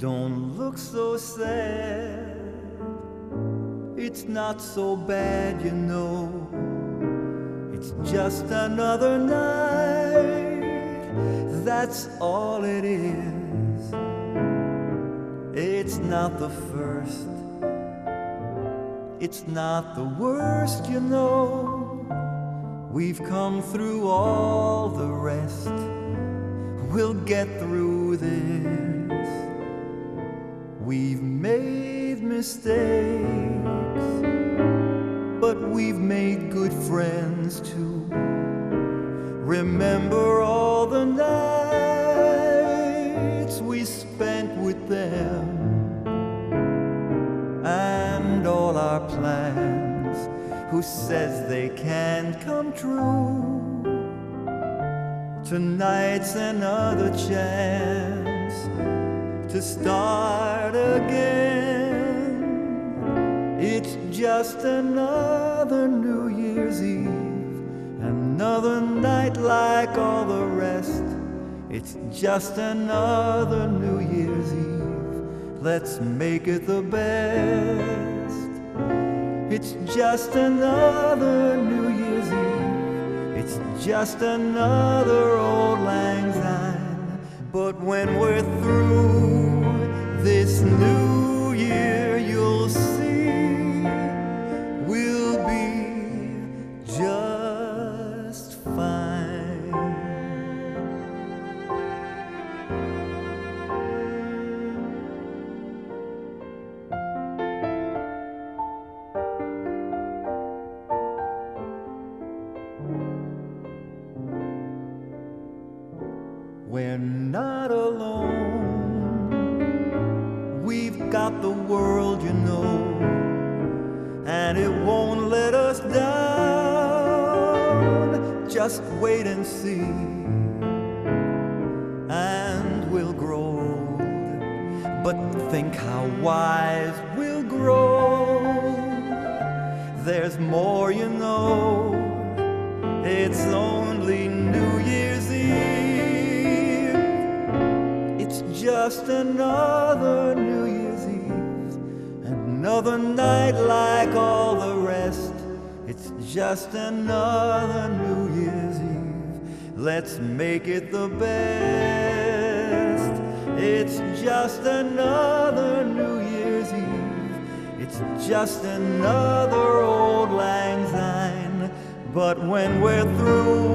Don't look so sad. It's not so bad, you know. It's just another night. That's all it is. It's not the first. It's not the worst, you know. We've come through all the rest. We'll get through this. We've made mistakes, but we've made good friends too. Remember all the nights we spent with them, and all our plans. Who says they can't come true? Tonight's another chance to start again. It's just another New Year's Eve, another night like all the rest. It's just another New Year's Eve. Let's make it the best. It's just another New Year's Eve. It's just another Auld Lang Syne. But when we're through this new year, you'll see we'll be just fine. We're not alone. We've got the world, you know, and it won't let us down. Just wait and see, and we'll grow old. But think how wise we'll grow. There's more, you know. It's only New Year's Eve. It's just another New Year's Eve, another night like all the rest. It's just another New Year's Eve. Let's make it the best. It's just another New Year's Eve. It's just another Auld Lang Syne. But when we're through